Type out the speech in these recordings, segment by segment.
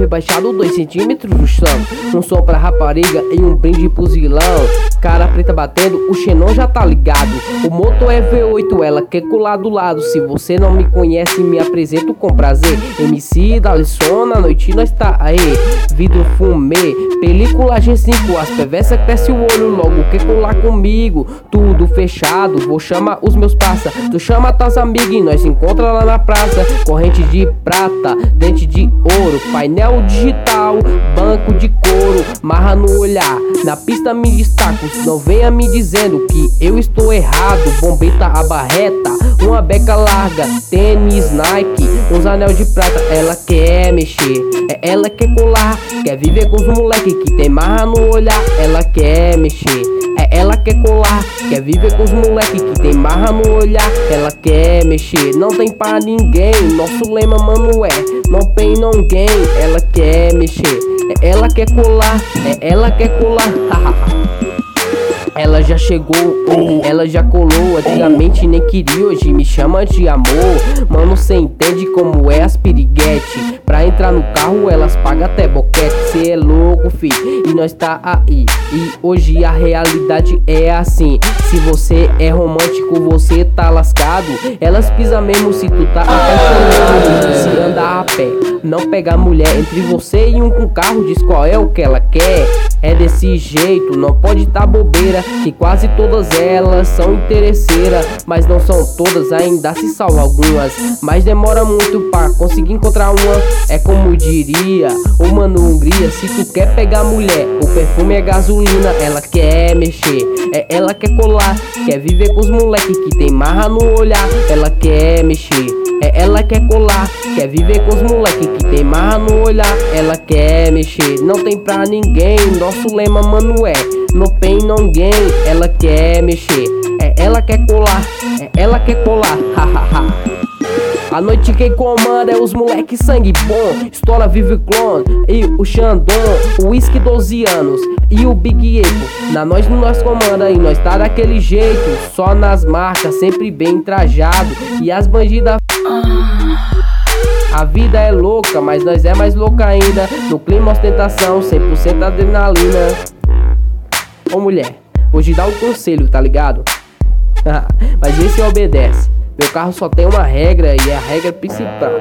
rebaixado 2 centímetros no chão. Um som pra rapariga e um brinde pro zilão. Cara preta batendo, o Xenon já tá ligado. O motor é V8, ela quer colar do lado. Se você não me conhece, me apresento com prazer. MC da Alisson, na noite nós tá aí. Vidro fumê, película G5. As perversas cresce o olho, logo quer colar comigo. Tudo fechado, vou chamar os meus parça. Tu chama tuas amigas e nós se encontra lá na praça. Corrente de prata, dente de ouro, painel digital, banco de couro, marra no olhar, na pista me destaco. Não venha me dizendo que eu estou errado. Bombeta a barreta, uma beca larga, tênis Nike, uns anel de prata. Ela quer mexer, ela quer colar, quer viver com os moleque que tem marra no olhar. Ela quer mexer, ela quer colar, quer viver com os moleque que tem marra no olhar. Ela quer mexer, não tem pra ninguém. Nosso lema, mano, é no pain, no gain. Ela quer mexer, ela quer colar, ela quer colar. Ela já chegou, ela já colou. Antigamente nem queria, hoje me chama de amor. Mano, cê entende como é as piriguete. Pra entrar no carro elas pagam até boquete. Cê é louco, filho, e nós tá aí. E hoje a realidade é assim. Se você é romântico, você tá lascado. Elas pisam mesmo se tu tá apaixonado. Se andar a pé, não pegar mulher. Entre você e um com carro, diz qual é o que ela quer. É desse jeito, não pode tá bobeira, que quase todas elas são interesseiras. Mas não são todas, ainda se salva algumas. Mas demora muito pra conseguir encontrar uma. É como diria o Mano Hungria: se tu quer pegar mulher, o perfume é gasolina. Ela quer mexer, ela quer colar, quer viver com os moleque que tem marra no olhar. Ela quer mexer, ela quer colar, quer viver com os moleque que tem marra no olhar. Ela quer mexer, não tem pra ninguém. Nosso lema, mano, é no pain, no gain. Ela quer mexer, ela quer colar, ela quer colar. A noite quem comanda é os moleque sangue bom. Estoura Vive Clone e o Xandon, o Whisky 12 anos e o Big Apple. Na nós comanda e nós tá daquele jeito, só nas marcas, sempre bem trajado. E as bandidas. A vida é louca, mas nós é mais louca ainda. No clima ostentação, 100% adrenalina. Ô mulher, hoje dá um conselho, tá ligado? Mas esse obedece. Meu carro só tem uma regra e é a regra principal.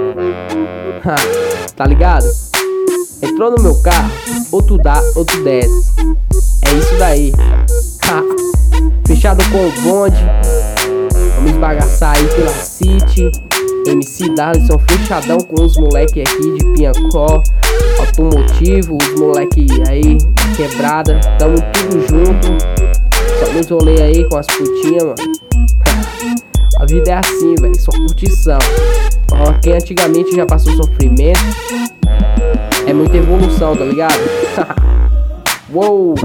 Tá ligado? Entrou no meu carro, ou tu dá ou tu desce. É isso daí. Fechado com o bonde, vamos esbagaçar aí pela City. MC Darlison fechadão com os moleque aqui de Piancó, automotivo, os moleque aí quebrada. Tamo tudo junto, só nos rolê aí com as putinhas, mano. A vida é assim, velho, só curtição. Quem antigamente já passou sofrimento, é muita evolução, tá ligado? Uou!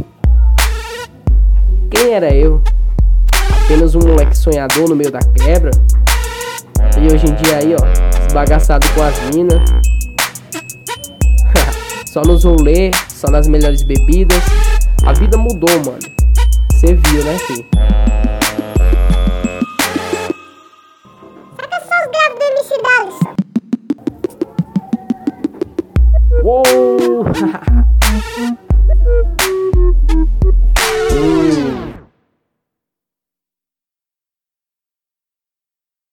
Quem era eu? Apenas um moleque sonhador no meio da quebra. E hoje em dia aí, ó, esbagaçado com as minas. Só nos rolê, só nas melhores bebidas. A vida mudou, mano. Cê viu, né, filho? Saca só os graves do MC Darlison. Uou!